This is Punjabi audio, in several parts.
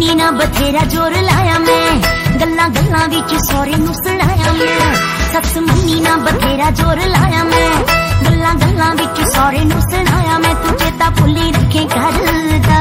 ਮੰਨੀ ਨਾ ਬਥੇਰਾ ਜ਼ੋਰ ਲਾਇਆ ਮੈਂ, ਗੱਲਾਂ ਗੱਲਾਂ ਵਿੱਚ ਸਹੁਰੇ ਨੂੰ ਸੁਣਾਇਆ ਮੈਂ। ਸੱਸ ਮੰਨੀ ਨਾ ਬਥੇਰਾ ਜ਼ੋਰ ਲਾਇਆ ਮੈਂ, ਗੱਲਾਂ ਗੱਲਾਂ ਵਿੱਚ ਸਹੁਰੇ ਨੂੰ ਸੁਣਾਇਆ ਮੈਂ। ਤੂੰ ਚੇਤਾ ਭੁੱਲੀ ਰੱਖੇ ਘਰ ਦਾ,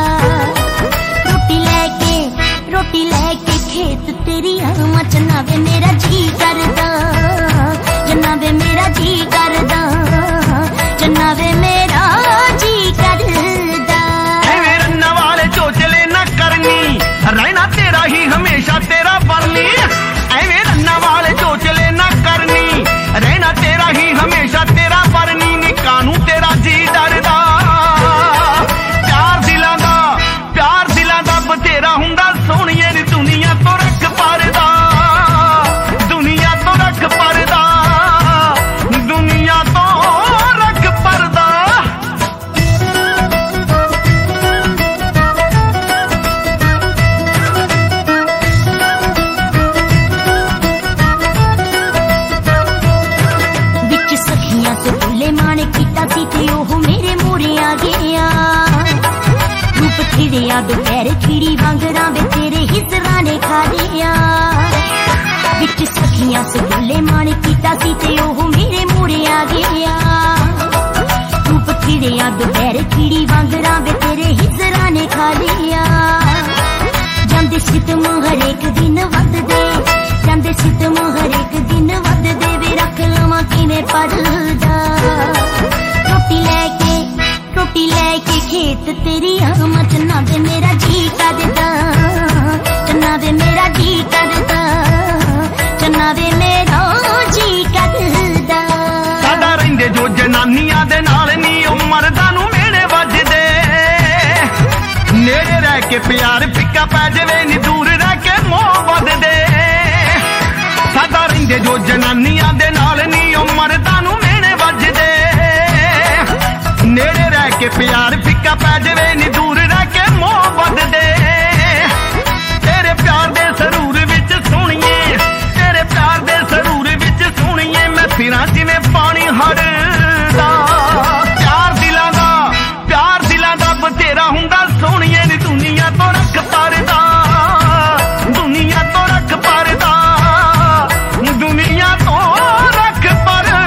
ਰੋਟੀ ਲੈ ਕੇ ਖੇਤ ਤੇਰੀ ਆਵਾਂ। ਚੰਨਾ ਵੇ ਮੇਰਾ ਜੀ ਕਰਦਾ, ਚੰਨਾ ਵੇ ਮੇਰਾ ਜੀ ਕਰਦਾ, ਚੰਨਾ ਵੇ ਮੇਰਾ ਜੀ ਕਰਦਾ। ਐਵੇਂ ਰੰਨਾਂ ਵਾਲੇ ਚੋਚਲੇ ਨਾ ਕਰਨੀ, ਰਹਿਣਾ ਤੇਰਾ ਹੀ ਹਮੇਸ਼ਾ ਤੇਰਾ ਬਣਨੀ। ਐਵੇਂ ਰੰਨਾਂ ਵਾਲੇ ਚੋਚਲੇ ਨਾ ਕਰਨੀ, ਰਹਿਣਾ ਤੇਰਾ ਹੀ ਹਮੇਸ਼ਾ ਤੇਰਾ ਬਣਨੀ। ਨੀ ਕਾਨੂੰ ਤੇਰਾ ਜੀ ਡਰਦਾ, ਪਿਆਰ ਦਿਲਾਂ ਦਾ ਬਥੇਰਾ ਹੁੰਦਾ ਸੋਹਣੀਏ ਨੀ। ਦੁਨੀਆ ਤੋਂ ਰੱਖ ਪਰਦਾ, ਦੁਨੀਆ ਤੋਂ ਰੱਖ ਪਰਦਾ, ਦੁਨੀਆ ਤੋਂ ਰੱਖ ਪਰਦਾ। ਵਿੱਚ ਸਖੀਆਂ ਤੋਂ ਬੁੱਲੇ ਮਾਣੇ ਕੀਤਾ ਸੀ ਤੇ ਉਹ ਮੇਰੇ ਮੂਹਰੇ ਆ ਗਿਆ। ਰੂਪ ਖਿੜਿਆ ਦੁਪਹਿਰ ਖਿੜੀ ਵਾਂਗਰਾਂ ਵੇ ਤੇਰੇ ਹਿਜ਼ਰਾਂ ਨੇ ਖਾ ਲਿਆ। ਵਿੱਚ ਸਖੀਆਂ ਸੁਬੁੱਲੇ ਮਾਣ ਕੀਤਾ ਸੀ ਤੇ ਉਹ ਮੇਰੇ ਮੂਹਰੇ ਆ ਗਿਆ। ਰੂਪ ਖਿੜਿਆ ਦੁਪਹਿਰ ਖਿੜੀ ਵਾਂਗਰਾਂ ਵੇ ਤੇਰੇ ਹਿਜ਼ਰਾਂ ਨੇ ਖਾ ਲਿਆ। ਜਾਂਦੇ ਸਿਤਮ ਹਰੇਕ ਦਿਨ ਵੱਧਦੇ, ਜਾਂਦੇ ਸਿਤਮ ਹਰੇਕ ਦਿਨ ਵੱਧਦੇ ਵੇ। ਰੱਖ ਲਵਾਂ ਕਿਵੇਂ ਪਰਦਾ, ਰੋਟੀ ਲੈ ਕੇ ਖੇਤ ਤੇਰੀ ਆਵਾਂ। ਚੰਨਾ ਵੇ ਮੇਰਾ ਜੀ ਕਰਦਾ, ਚੰਨਾ ਵੇ ਮੇਰਾ ਜੀ ਕਰਦਾ, ਚੰਨਾ ਵੇ ਮੇਰਾ ਜੀ ਕਰਦਾ। ਸਾਡਾ ਰਹਿੰਦੇ ਜੋ ਜਨਾਨੀਆਂ ਦੇ ਨਾਲ ਨੀ ਉਹ ਮਰਦਾਂ ਨੂੰ ਮਿਹਣੇ ਵੱਜਦੇ। ਨੇੜੇ ਰਹਿ ਕੇ ਪਿਆਰ ਫਿੱਕਾ ਪੈ ਜਾਵੇ ਨੀ, ਦੂਰ ਰਹਿ ਕੇ ਮੋਹ ਵੱਧਦੇ। ਸਾਡਾ ਰਹਿੰਦੇ ਜੋ ਜਨਾਨੀਆਂ ਦੇ ਨਾਲ ਨੀ ਉਹ ਮਰਦਾਂ ਨੂੰ ਮਿਹਣੇ ਵੱਜਦੇ। ਨੇੜੇ ਰਹਿ ਕੇ ਪਿਆਰ ਫਿੱਕਾ ਪੈ ਜਾਵੇ ਨੀ, ਦੂਰ ਰਹਿ ਕੇ ਮੋਹ ਵੱਧਦੇ। ਤੇਰੇ ਪਿਆਰ ਦੇ ਸਰੂਰ ਵਿੱਚ ਸੋਹਣੀਏ, ਤੇਰੇ ਪਿਆਰ ਦੇ ਸਰੂਰ ਵਿੱਚ ਸੋਹਣੀਏ। ਮੈਂ ਫਿਰਾਂ ਜਿਵੇਂ ਪਾਣੀ ਹੜਦਾ, ਪਿਆਰ ਦਿਲਾਂ ਦਾ ਬਥੇਰਾ ਹੁੰਦਾ ਸੋਹਣੀਏ ਨੀ। ਦੁਨੀਆ ਤੋਂ ਰੱਖ ਪਰਦਾ, ਦੁਨੀਆ ਤੋਂ ਰੱਖ ਪਰਦਾ, ਦੁਨੀਆ ਤੋਂ ਰੱਖ ਪਰਦਾ।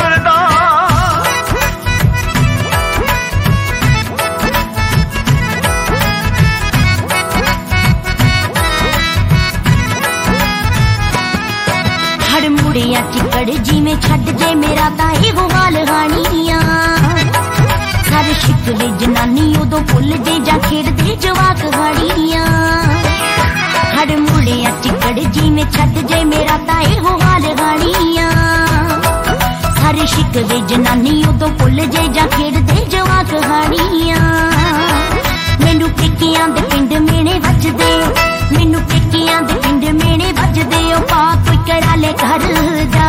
ਹੜ ਮੁੜਿਆ ਚਿੱਕੜ ਜਿਵੇਂ ਛੱਡ ਜੇ ਮੇਰਾ ਤਾਂ ਇਹੋ ਹਾਲ ਹਾਣੀਆਂ। ਸਾਰੇ ਸ਼ਿਕਵੇ ਜਨਾਨੀ ਉਦੋਂ ਭੁੱਲ ਜੇ ਜਾਂ ਖੇਡਦੇ ਜਵਾਕ ਹਾੜੀਆਂ। ਹੜ ਮੁੜਿਆ ਚਿੱਕੜ ਜਿਵੇਂ ਛੱਡ ਜੇ ਮੇਰਾ ਤਾਂ ਇਹੋ ਹਾਲ ਹਾਣੀਆਂ। ਸਾਰੇ ਸ਼ਿਕਵੇ ਜਨਾਨੀ ਉਦੋਂ ਭੁੱਲ ਜੇ ਜਾਂ ਖੇਡਦੇ ਜਵਾਕ ਹਾੜੀਆਂ। ਮੈਨੂੰ ਪੇਕਿਆਂ ਦੇ ਪਿੰਡ ਮੇਣੇ ਵੱਜਦੇ, ਮੈਨੂੰ ਪੇਕਿਆਂ ਦੇ ਪਿੰਡ ਮੇਣੇ ਵੱਜਦੇ। ਉਹ ਪਾ ਕੋਈ ਕਰਾ ਲੈ ਘਰ ਦਾ,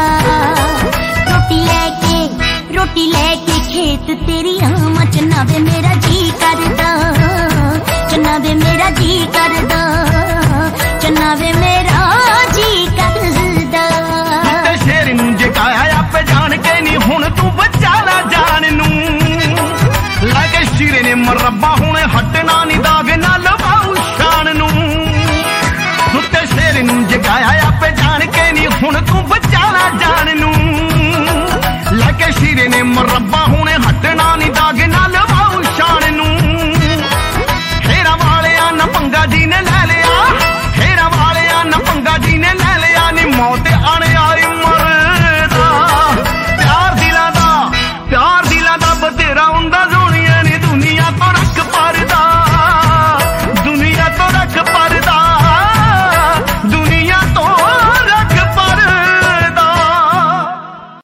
ਰੋਟੀ ਲੈ ਕੇ ਖੇਤ ਤੇਰੀ ਆਵਾਂ। ਚੰਨਾ ਵੇ ਮੇਰਾ ਜੀ ਕਰਦਾ, ਚੰਨਾ ਵੇ ਮੇਰਾ ਜੀ ਕਰਦਾ।